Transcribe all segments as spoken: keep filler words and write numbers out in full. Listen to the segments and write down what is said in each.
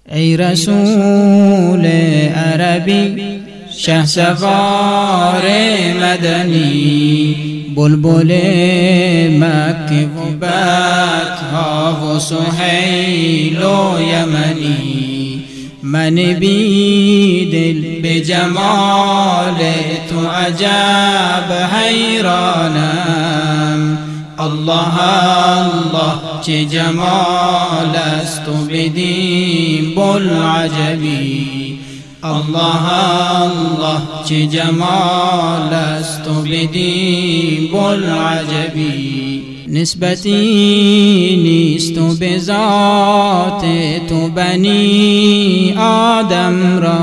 ای رسول عربی شهسوار مدنی، بلبل مکه و بطحا و سهیل و یمنی، من بی دل به جمال تو عجب حیرانم. الله الله چه جمال است و بدین بوالعجبی، الله الله چه جمال است و بدین بوالعجبی. نسبتی نیست و به ذات تو بنی آدم را،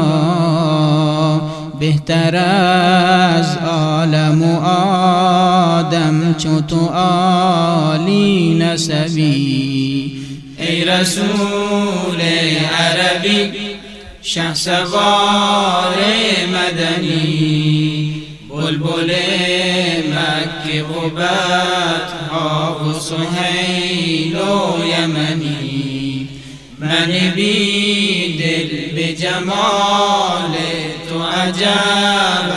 بهتر از عالم و آدم چو تو عالی نسبی. ای رسول عربی شهسوار مدنی، بلبل مکه و بطحا و سهیل و یمنی، من بی دل به جمال تو عجب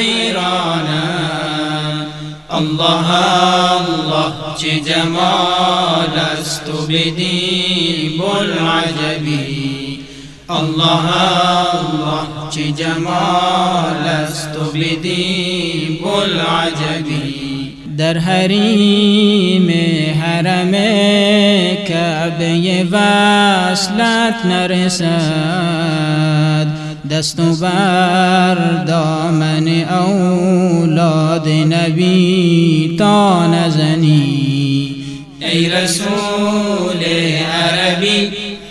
حیرانم. الله الله چه جمال است و بدین بوالعجبی، الله الله چه جمال است و بدین بوالعجبی. در حریم حرم کعبه وصلت نرسد، دست و بر دامن اولاد نبی تا نزنی. ای رسول عربی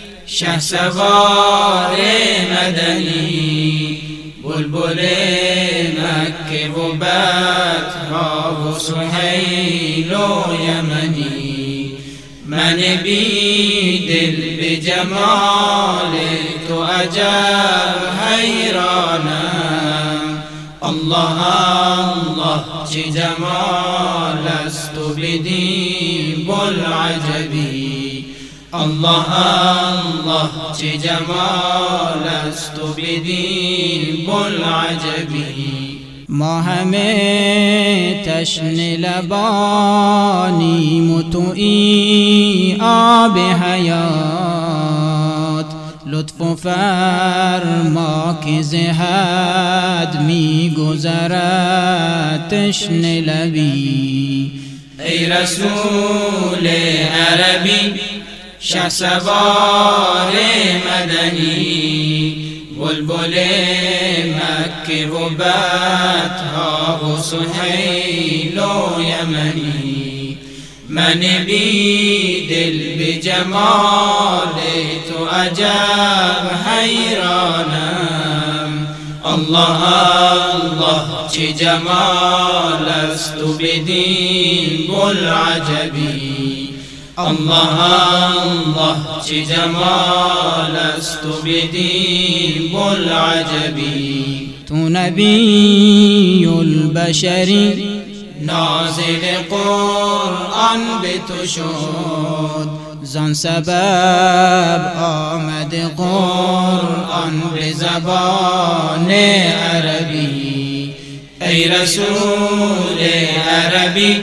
شهسوار مدنی، بلبل مکه و بطحا و سهیل و یمنی، من بی دل به جمال تو عجب حیرانم. الله الله چه جمال است و بدین بوالعجبی، الله الله چه جمال است و بدین بوالعجبی. ما همه تشنه لبانیم و تویی آب حیات، لطف و فرما که ز حد می گذرد تشنه لبی. ای رسول عربی شهسوار مدنی، بلبل مکه و بطحا و سهیل و یمنی، من بی دل به جمال تو عجب حیرانم. الله الله چه جمال است و بدین بوالعجبی، الله الله چه جمال است و بدین بوالعجبی. تو نبی البشری نازل قرآن به تو شد، زان سبب آمد قرآن به زبان عربی. ای رسول عربی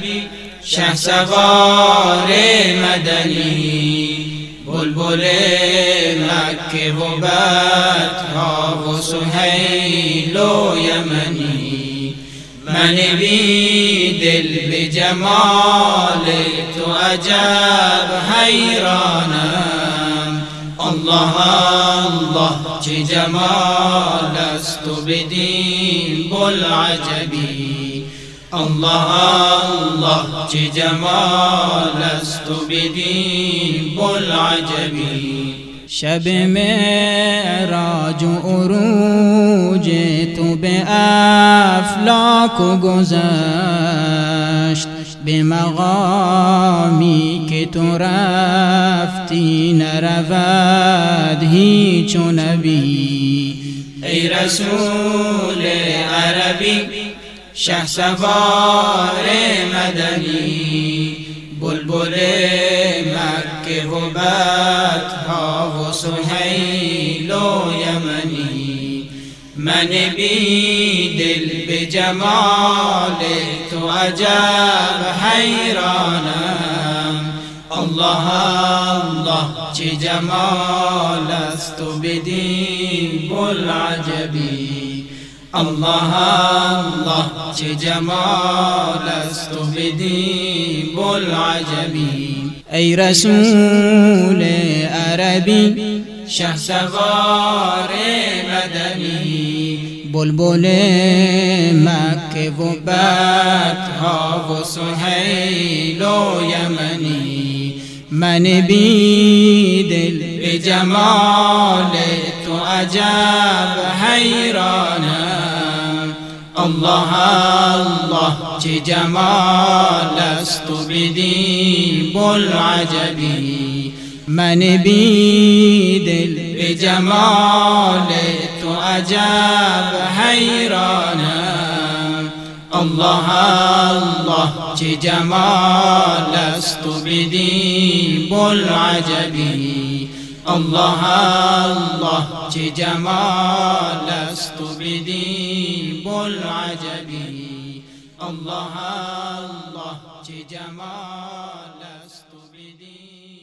شهسوار مدنی، بلبل مکه و بطحا و سهیل و یمنی، من بی دل به جمال تو عجب حیرانم. الله الله چه جمال است و بدین بوالعجبی، الله الله چه جمال است و بدین بوالعجبی. شب معراج و عروج تو به افلاک گذشت، به مقامی که تو رفتی نرود هیچ نبی. ای رسول عربی شهسوار مدنی، بلبل مکه و بطحا و سهیل سهیل و یمنی. من بی دل به جمال تو عجب حیرانم. الله الله چه جمال است و بدین بوالعجبی. الله الله چه جمال است و بدین بوالعجبی. ای رسول عربی شهسوار مدنی، بلبل مکه و بطحا و سهیل و یمنی. من بی دل به جمال تو عجب حیرانم. الله الله چه جمال است و بدین بوالعجبی. من بی دل به جمال تو عجب حیرانم. الله الله چه جمال است و بدین بوالعجبی. الله الله چه جمال است و بدین بوالعجبی. الله الله چه جمال است و بدین